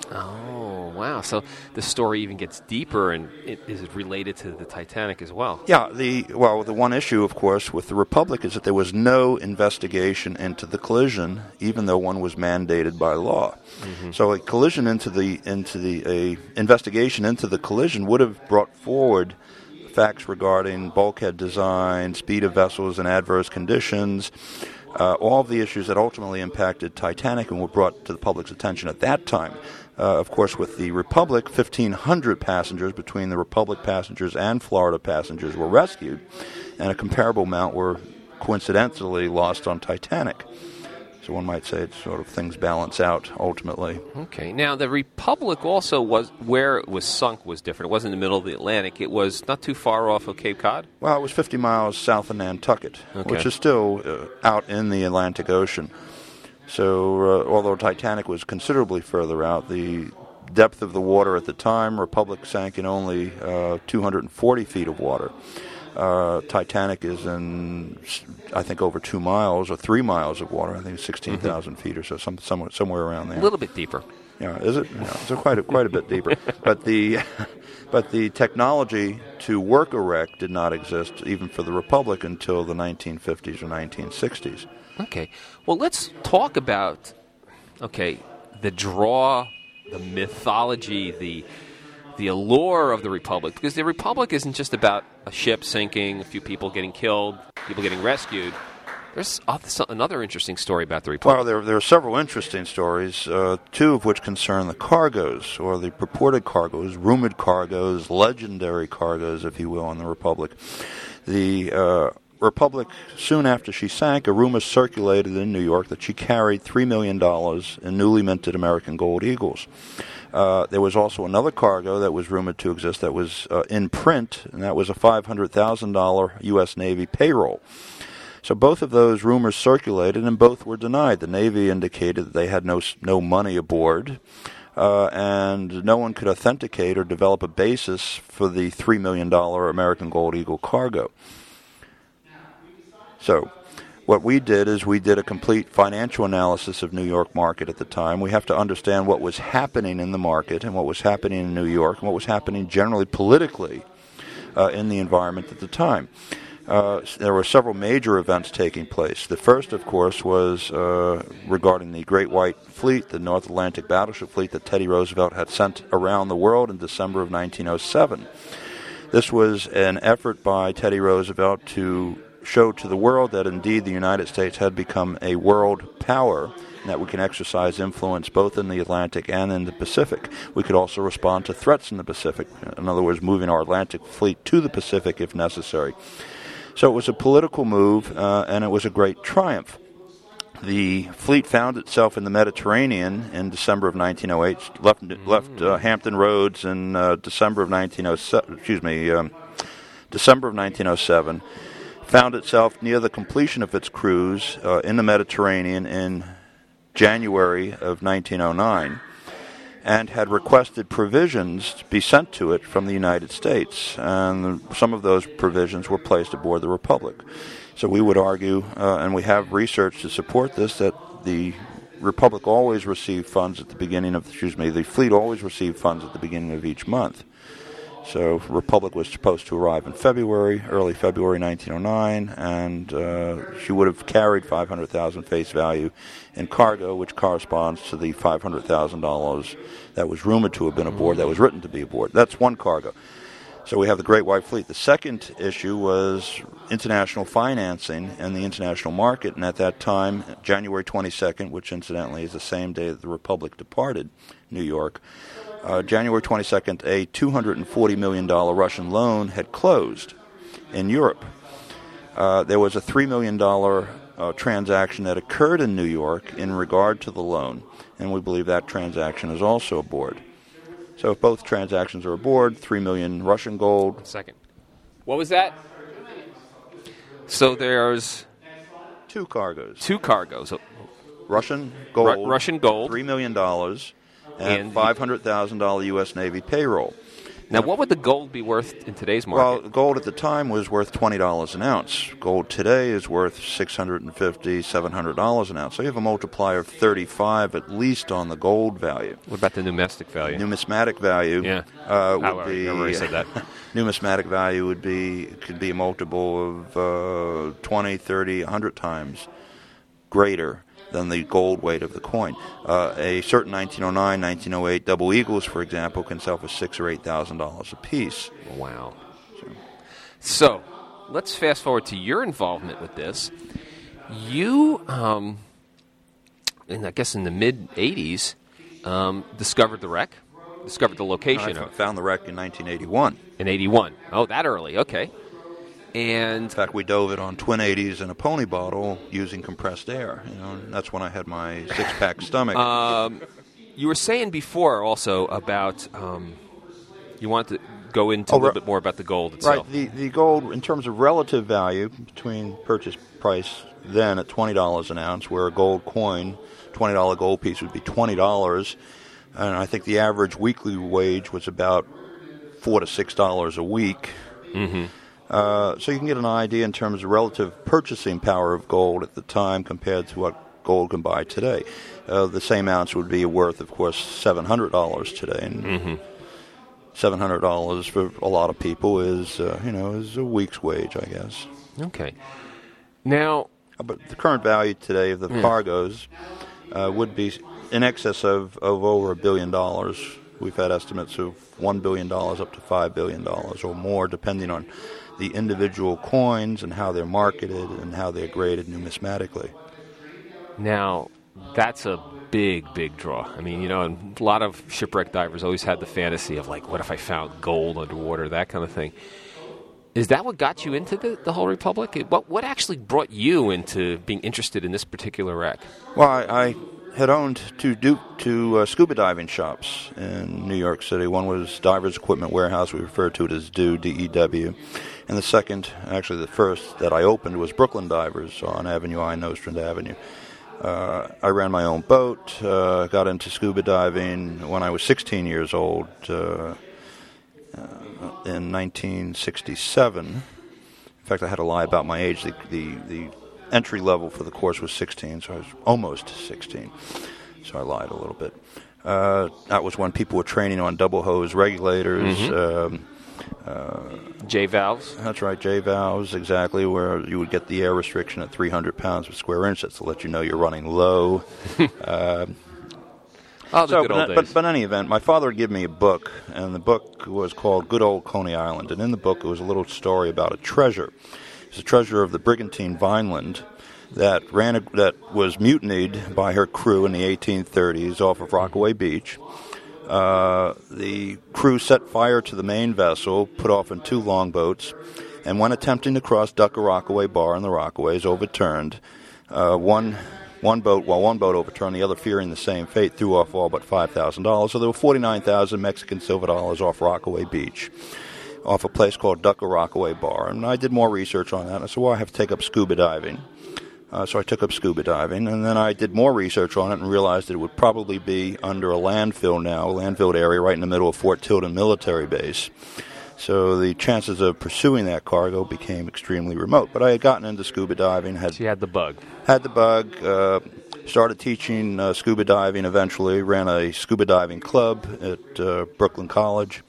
Oh, wow. So the story even gets deeper and it is related to the Titanic as well. Yeah, the well, the one issue, of course, with the Republic is that there was no investigation into the collision, even though one was mandated by law. Mm-hmm. So a collision into the into the a investigation into the collision would have brought forward facts regarding bulkhead design, speed of vessels, and adverse conditions. Uh, all of the issues that ultimately impacted Titanic and were brought to the public's attention at that time. Uh, of course, with the Republic, fifteen hundred passengers between the Republic passengers and Florida passengers were rescued, and a comparable amount were coincidentally lost on Titanic. So one might say it's sort of things balance out ultimately. Okay. Now, the Republic also was, where it was sunk was different. It wasn't in the middle of the Atlantic. It was not too far off of Cape Cod? Well, it was fifty miles south of Nantucket, okay. which is still uh, out in the Atlantic Ocean. So uh, although Titanic was considerably further out, the depth of the water at the time, Republic sank in only uh, two hundred forty feet of water. Uh, Titanic is in, I think, over two miles or three miles of water. I think sixteen thousand mm-hmm. feet or so, some, somewhere, somewhere around there. A little bit deeper. Yeah, is it? Yeah, it's quite a, quite a bit deeper. But the but the technology to work a wreck did not exist even for the Republic until the nineteen fifties or nineteen sixties. Okay. Well, let's talk about, okay, the draw, the mythology, the the allure of the Republic, because the Republic isn't just about a ship sinking, a few people getting killed, people getting rescued. There's another interesting story about the Republic. Well, there, there are several interesting stories, uh, two of which concern the cargoes, or the purported cargoes, rumored cargoes, legendary cargoes, if you will, on the Republic. The uh, Republic, soon after she sank, a rumor circulated in New York that she carried three million dollars in newly minted American gold eagles. Uh, there was also another cargo that was rumored to exist that was uh, in print, and that was a five hundred thousand dollars U S Navy payroll. So both of those rumors circulated, and both were denied. The Navy indicated that they had no no money aboard, uh, and no one could authenticate or develop a basis for the three million dollars American Gold Eagle cargo. So what we did is we did a complete financial analysis of New York market at the time. We have to understand what was happening in the market and what was happening in New York and what was happening generally politically uh, in the environment at the time. Uh, there were several major events taking place. The first, of course, was uh, regarding the Great White Fleet, the North Atlantic Battleship Fleet that Teddy Roosevelt had sent around the world in December of nineteen oh seven. This was an effort by Teddy Roosevelt to show to the world that indeed the United States had become a world power, and that we can exercise influence both in the Atlantic and in the Pacific. We could also respond to threats in the Pacific, in other words, moving our Atlantic fleet to the Pacific if necessary. So it was a political move, uh, and it was a great triumph. The fleet found itself in the Mediterranean in December of nineteen oh eight, left, left uh, Hampton Roads in uh, December of nineteen oh seven, excuse me, um, December of nineteen oh seven, found itself near the completion of its cruise uh, in the Mediterranean in January of nineteen oh nine, and had requested provisions to be sent to it from the United States. And some of those provisions were placed aboard the Republic. So we would argue, uh, and we have research to support this, that the Republic always received funds at the beginning of, excuse me, the fleet always received funds at the beginning of each month. So Republic was supposed to arrive in February, early February nineteen oh nine, and uh, she would have carried five hundred thousand dollars face value in cargo, which corresponds to the five hundred thousand dollars that was rumored to have been aboard, that was written to be aboard. That's one cargo. So we have the Great White Fleet. The second issue was international financing and the international market, and at that time, January twenty-second, which incidentally is the same day that the Republic departed New York, Uh, January twenty-second, a two hundred forty million dollars Russian loan had closed in Europe. Uh, there was a three million dollars uh, transaction that occurred in New York in regard to the loan, and we believe that transaction is also aboard. So if both transactions are aboard, three million dollars Russian gold. One second. What was that? So there's two cargoes. Two cargoes. Russian gold. Ru- Russian gold. three million dollars. And, and five hundred thousand dollars U S Navy payroll. Now, what would the gold be worth in today's market? Well, gold at the time was worth twenty dollars an ounce. Gold today is worth six hundred fifty dollars, seven hundred dollars an ounce. So you have a multiplier of thirty-five at least on the gold value. What about the numismatic value? Numismatic value yeah. uh, would oh, be... I already said that. Numismatic value would be could be a multiple of uh, twenty, thirty, one hundred times greater than the gold weight of the coin. Uh, a certain nineteen oh nine, nineteen oh eight double eagles, for example, can sell for six or eight thousand dollars a piece. Wow. So. so, let's fast forward to your involvement with this. You, um, and I guess in the mid eighties, um, discovered the wreck, discovered the location. I found the wreck in nineteen eighty-one. In eighty-one. Oh, that early. Okay. And in fact, we dove it on twin eighties in a pony bottle using compressed air. You know, and that's when I had my six-pack stomach. Um, you were saying before also about um, you wanted to go into oh, a little bit more about the gold itself. Right. The the gold, in terms of relative value between purchase price then at twenty dollars an ounce, where a gold coin, twenty dollar gold piece would be twenty dollars, and I think the average weekly wage was about four to six dollars a week. Mm-hmm. Uh, so you can get an idea in terms of relative purchasing power of gold at the time compared to what gold can buy today. Uh, the same ounce would be worth, of course, seven hundred dollars today. And mm-hmm. seven hundred dollars for a lot of people is, uh, you know, is a week's wage, I guess. Okay. Now, uh, but the current value today of the yeah. cargoes uh, would be in excess of, of over a billion dollars We've had estimates of one billion dollars up to five billion dollars or more, depending on the individual coins and how they're marketed and how they're graded numismatically. Now, that's a big, big draw. I mean, you know, and a lot of shipwreck divers always had the fantasy of, like, what if I found gold underwater, that kind of thing. Is that what got you into the, the whole Republic? What what actually brought you into being interested in this particular wreck? Well, I, I had owned two Duke, two uh, scuba diving shops in New York City. One was Divers Equipment Warehouse. We referred to it as D E W, D E W. And the second, actually the first that I opened, was Brooklyn Divers on Avenue I, Nostrand Avenue. Uh, I ran my own boat, uh, got into scuba diving when I was sixteen years old, uh, uh, in nineteen sixty-seven. In fact, I had to lie about my age. The, the, the entry level for the course was sixteen, so I was almost sixteen. So I lied a little bit. Uh, that was when people were training on double hose regulators. Mm-hmm. Um, uh, J-valves? That's right, J-valves, exactly, where you would get the air restriction at three hundred pounds per square inch. That's to let you know you're running low. uh, oh, the so, good but, old days. But, but in any event, my father would give me a book, and the book was called Good Old Coney Island. And in the book, it was a little story about a treasure. It's a treasure of the brigantine Vineland that ran a, that was mutinied by her crew in the eighteen thirties off of Rockaway Beach. Uh, the crew set fire to the main vessel, put off in two longboats, and when attempting to cross Duck a Rockaway Bar in the Rockaways, overturned. Uh, one one boat, while one boat overturned, the other fearing the same fate, threw off all but five thousand dollars. So there were forty-nine thousand Mexican silver dollars off Rockaway Beach, off a place called Duck a Rockaway Bar. And I did more research on that. I said, well, I have to take up scuba diving. Uh, so I took up scuba diving, and then I did more research on it and realized that it would probably be under a landfill now, a landfilled area right in the middle of Fort Tilden Military Base. So the chances of pursuing that cargo became extremely remote. But I had gotten into scuba diving. Had, so you had the bug. Had the bug. Uh, started teaching uh, scuba diving eventually. Ran a scuba diving club at uh, Brooklyn College.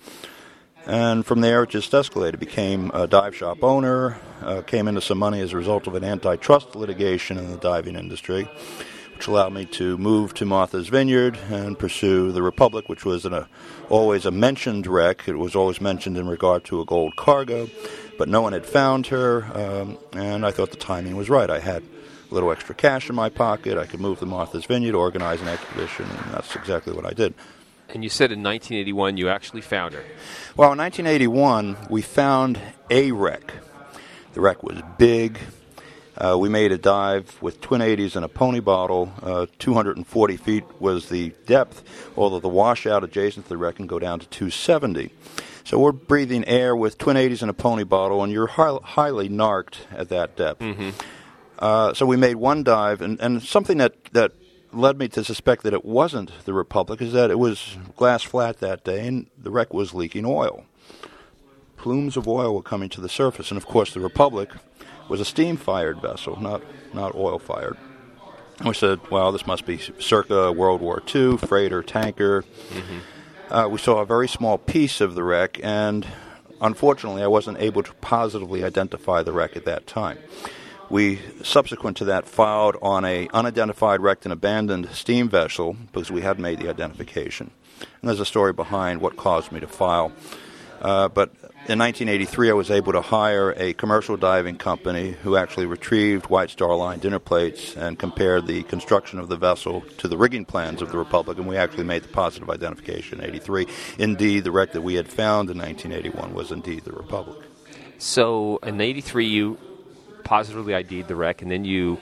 And from there, it just escalated. Became a dive shop owner, uh, came into some money as a result of an antitrust litigation in the diving industry, which allowed me to move to Martha's Vineyard and pursue the Republic, which was in a, always a mentioned wreck. It was always mentioned in regard to a gold cargo, but no one had found her, um, and I thought the timing was right. I had a little extra cash in my pocket. I could move to Martha's Vineyard, organize an expedition, and that's exactly what I did. And you said in nineteen eighty-one you actually found her. Well, in nineteen eighty-one, we found a wreck. The wreck was big. Uh, we made a dive with twin eighties and a pony bottle. Uh, two hundred forty feet was the depth, although the washout adjacent to the wreck can go down to two seventy. So we're breathing air with twin eighties and a pony bottle, and you're hi- highly narked at that depth. Mm-hmm. Uh, so we made one dive, and, and something that, that led me to suspect that it wasn't the Republic is that it was glass flat that day, and the wreck was leaking oil. Plumes of oil were coming to the surface, and of course the Republic was a steam-fired vessel, not not oil-fired. And we said, well, this must be circa World War Two, freighter, tanker. Mm-hmm. Uh, we saw a very small piece of the wreck, and unfortunately I wasn't able to positively identify the wreck at that time. We, subsequent to that, filed on a unidentified, wrecked, and abandoned steam vessel because we had made the identification. And there's a story behind what caused me to file. Uh, but in nineteen eighty-three, I was able to hire a commercial diving company who actually retrieved White Star Line dinner plates and compared the construction of the vessel to the rigging plans of the Republic, and we actually made the positive identification in eighty-three. Indeed, the wreck that we had found in nineteen eighty-one was indeed the Republic. So in eighty-three, you positively I D'd the wreck, and then you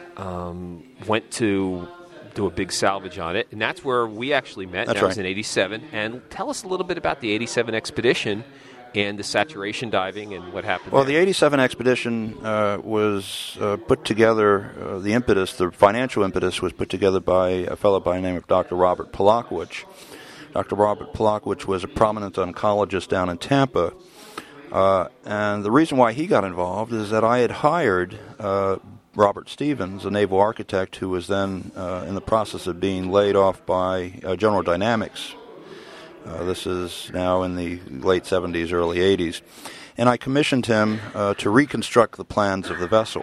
um, went to do a big salvage on it, and that's where we actually met. That's that right. was in eighty-seven. And tell us a little bit about the eighty-seven expedition and the saturation diving and what happened Well, there. the eighty-seven expedition uh, was uh, put together, uh, the impetus, the financial impetus was put together by a fellow by the name of Doctor Robert Polakowicz. Doctor Robert Polakowicz was a prominent oncologist down in Tampa. Uh, and the reason why he got involved is that I had hired uh, Robert Stevens, a naval architect who was then uh, in the process of being laid off by uh, General Dynamics. Uh, this is now in the late seventies, early eighties. And I commissioned him uh, to reconstruct the plans of the vessel.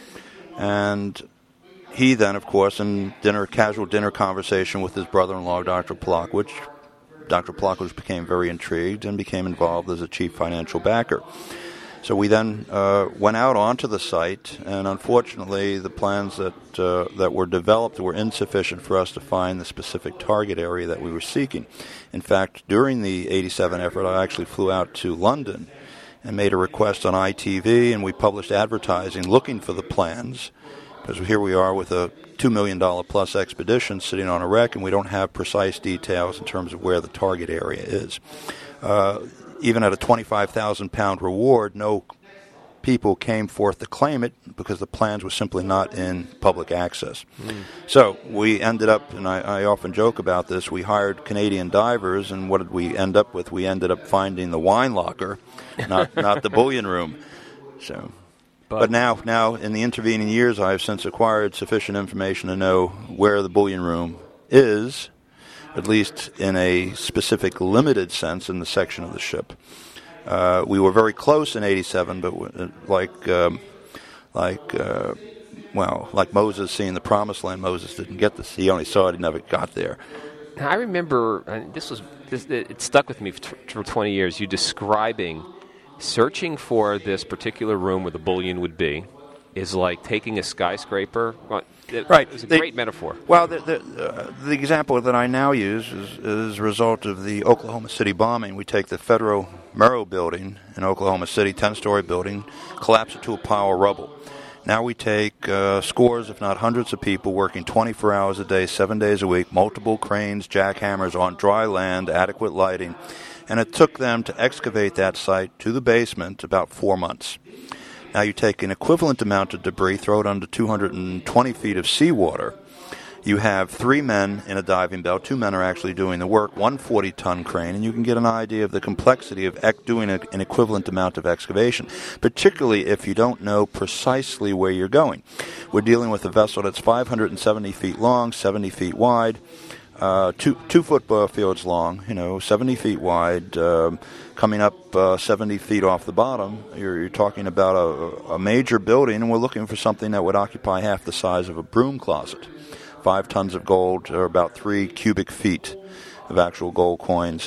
And he then, of course, in dinner, casual dinner conversation with his brother-in-law, Doctor Polakowicz, Doctor Plakos became very intrigued and became involved as a chief financial backer. So we then uh, went out onto the site, and unfortunately the plans that uh, that were developed were insufficient for us to find the specific target area that we were seeking. In fact, during the eighty-seven effort, I actually flew out to London and made a request on I T V, and we published advertising looking for the plans, because here we are with a two million dollars plus expedition sitting on a wreck, and we don't have precise details in terms of where the target area is. Uh, Even at a twenty-five thousand pound reward, no people came forth to claim it because the plans were simply not in public access. Mm. So we ended up, and I, I often joke about this, we hired Canadian divers, and what did we end up with? We ended up finding the wine locker, not not the bullion room. So, but, but now, now in the intervening years, I have since acquired sufficient information to know where the bullion room is, at least in a specific limited sense in the section of the ship. Uh, we were very close in eighty-seven, but w- like, um, like, uh, well, like Moses seeing the Promised Land, Moses didn't get this. He only saw it; he never got there. I remember uh, this was this, it stuck with me for, t- for twenty years. You describing searching for this particular room where the bullion would be is like taking a skyscraper. Well, It, right. It was a the, great metaphor. Well, the, the, uh, the example that I now use is, is a result of the Oklahoma City bombing. We take the Federal Merrow building in Oklahoma City, ten-story building, collapse it to a pile of rubble. Now we take uh, scores, if not hundreds of people working twenty-four hours a day, seven days a week, multiple cranes, jackhammers on dry land, adequate lighting, and it took them to excavate that site to the basement about four months. Now you take an equivalent amount of debris, throw it under two hundred twenty feet of seawater. You have three men in a diving bell. Two men are actually doing the work, one forty-ton crane, and you can get an idea of the complexity of ec- doing a, an equivalent amount of excavation, particularly if you don't know precisely where you're going. We're dealing with a vessel that's five hundred seventy feet long, seventy feet wide, uh, two, two football fields long, you know, seventy feet wide, um, coming up uh, seventy feet off the bottom. You're, you're talking about a, a major building, and we're looking for something that would occupy half the size of a broom closet. Five tons of gold, or about three cubic feet of actual gold coins.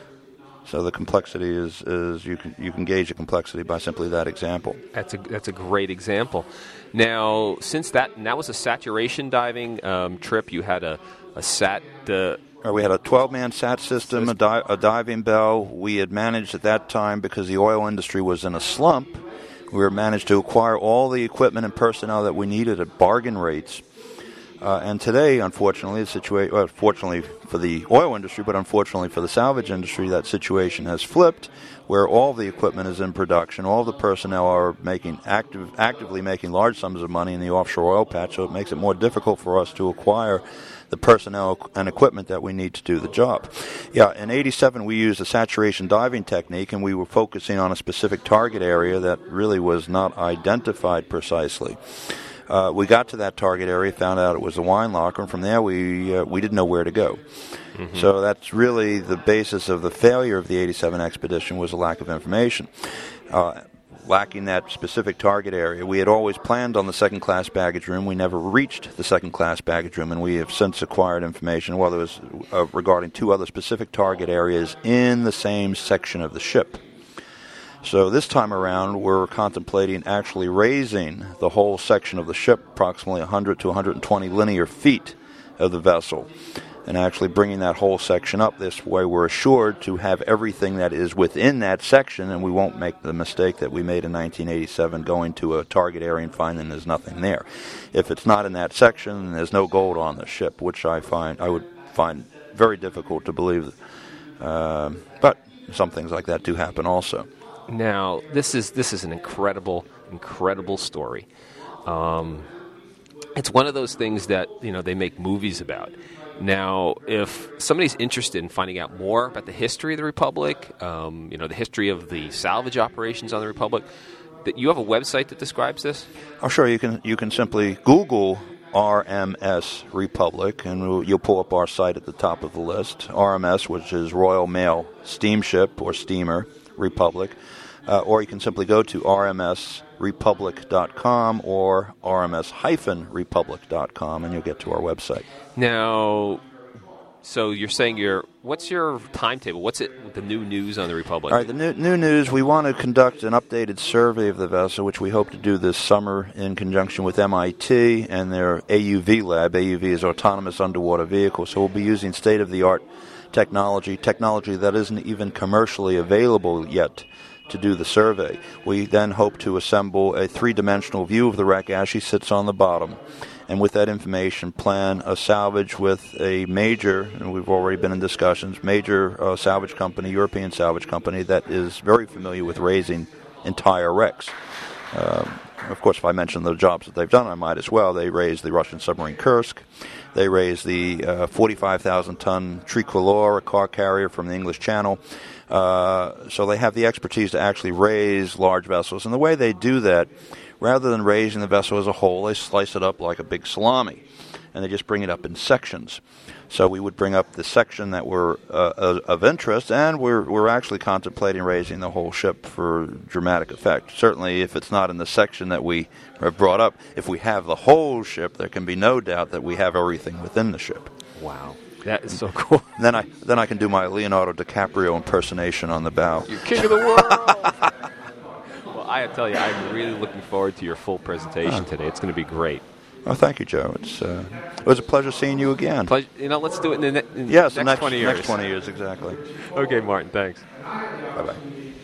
So the complexity is, is you can you can gauge the complexity by simply that example. That's a that's a great example. Now, since that and that was a saturation diving um, trip, you had a a sat. Uh, We had a twelve-man sat system, a, di- a diving bell. We had managed at that time, because the oil industry was in a slump, we were managed to acquire all the equipment and personnel that we needed at bargain rates. Uh, and today, unfortunately, the situa- well, fortunately for the oil industry, but unfortunately for the salvage industry, that situation has flipped, where all the equipment is in production, all the personnel are making active, actively making large sums of money in the offshore oil patch, so it makes it more difficult for us to acquire the personnel and equipment that we need to do the job. Yeah, in eighty-seven we used a saturation diving technique, and we were focusing on a specific target area that really was not identified precisely. Uh, we got to that target area, found out it was a wine locker, and from there we uh, we didn't know where to go. Mm-hmm. So that's really the basis of the failure of the eighty-seven expedition, was a lack of information. Uh, lacking that specific target area. We had always planned on the second-class baggage room. We never reached the second-class baggage room, and we have since acquired information, well, there was uh, regarding two other specific target areas in the same section of the ship. So this time around, we're contemplating actually raising the whole section of the ship, approximately one hundred to one hundred twenty linear feet of the vessel, and actually bringing that whole section up. This way we're assured to have everything that is within that section, and we won't make the mistake that we made in nineteen eighty-seven, going to a target area and finding there's nothing there. If it's not in that section, there's no gold on the ship, which I find I would find very difficult to believe. Uh, but some things like that do happen also. Now, this is this is an incredible, incredible story. Um, it's one of those things that, you know, they make movies about. Now, if somebody's interested in finding out more about the history of the Republic, um, you know, the history of the salvage operations on the Republic, that you have a website that describes this? Oh, sure. You can you can simply Google R M S Republic, and you'll pull up our site at the top of the list. R M S, which is Royal Mail Steamship or Steamer Republic, uh, or you can simply go to R M S republic dot com or R M S republic dot com, and you'll get to our website. Now, So you're saying you're, what's your timetable? What's it, the new news on the Republic? All right, the new, new news, we want to conduct an updated survey of the vessel, which we hope to do this summer in conjunction with M I T and their A U V lab. A U V is Autonomous Underwater Vehicle. So we'll be using state-of-the-art technology, technology that isn't even commercially available yet to do the survey. We then hope to assemble a three-dimensional view of the wreck as she sits on the bottom. And with that information, plan a salvage with a major, and we've already been in discussions, major uh, salvage company, European salvage company, that is very familiar with raising entire wrecks. Um, of course, if I mention the jobs that they've done, I might as well. They raised the Russian submarine Kursk. They raised the uh, forty-five thousand ton Tricolore, a car carrier from the English Channel. Uh, so they have the expertise to actually raise large vessels. And the way they do that, rather than raising the vessel as a whole, they slice it up like a big salami, and they just bring it up in sections. So we would bring up the section that were uh, of interest, and we're we're actually contemplating raising the whole ship for dramatic effect. Certainly, if it's not in the section that we have brought up, if we have the whole ship, there can be no doubt that we have everything within the ship. Wow. That is so cool. Then I then I can do my Leonardo DiCaprio impersonation on the bow. You're king of the world! Well, I tell you, I'm really looking forward to your full presentation Oh. today. It's going to be great. Oh, thank you, Joe. It's uh, it was a pleasure seeing you again. Pleasure, you know, let's do it in the, ne- in yes, the the next, next twenty years. Next twenty years, exactly. Okay, Martin, thanks. Bye bye.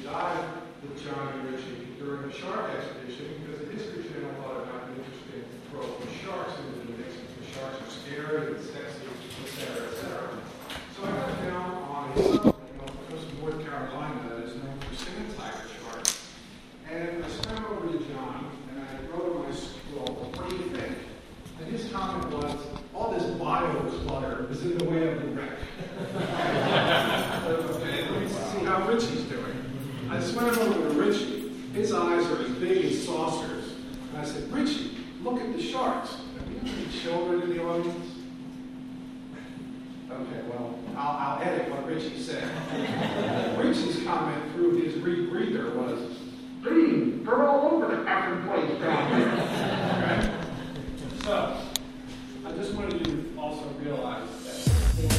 With John and Richie during the shark expedition because the History Channel thought it might be interesting to throw some sharks into the mix because sharks are scary and sexy, et cetera, et cetera. So I got down on a you know, coast of North Carolina that is known for sand tiger sharks. And I swam over to John and I wrote on my scroll, what do you think? And his comment was, all this bio clutter is in the way of the wreck. Okay, let me see how Richie's doing. I swam over to Richie. His eyes are as big as saucers. And I said, Richie, look at the sharks. Have you any children in the audience? Okay, well, I'll, I'll edit what Richie said. Richie's comment through his rebreather was, Please, they're all over the effing place down there. Right? So, I just wanted you to also realize that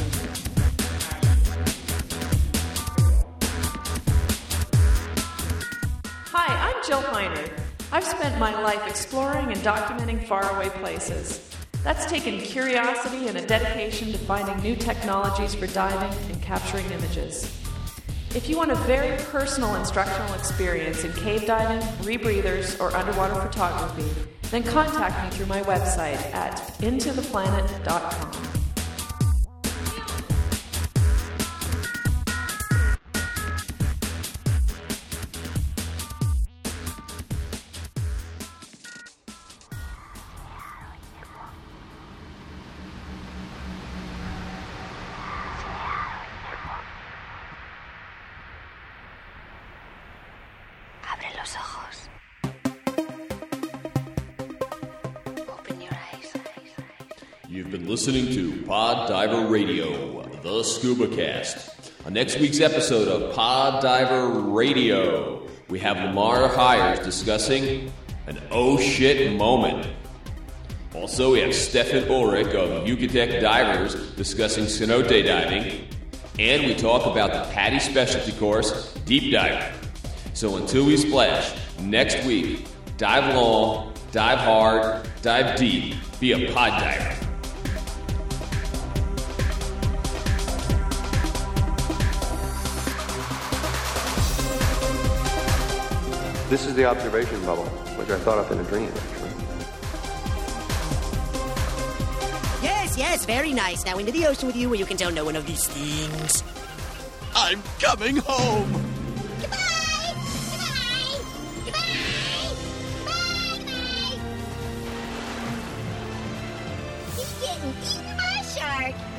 Hi, I'm Jill Heiner. I've spent my life exploring and documenting faraway places. That's taken curiosity and a dedication to finding new technologies for diving and capturing images. If you want a very personal instructional experience in cave diving, rebreathers, or underwater photography, then contact me through my website at into the planet dot com. Abre los ojos. Open your eyes. You've been listening to Pod Diver Radio, the Scuba Cast. On next week's episode of Pod Diver Radio, we have Lamar Hires discussing an oh shit moment. Also, we have Stefan Ulrich of Yucatec Divers discussing cenote diving. And we talk about the PADI specialty course, Deep Diving. So until we splash, next week, dive long, dive hard, dive deep, be a pod diver. This is the observation bubble, which I thought up in a dream, actually. Yes, yes, very nice. Now into the ocean with you where you can tell no one of these things. I'm coming home! He's getting eaten by a shark.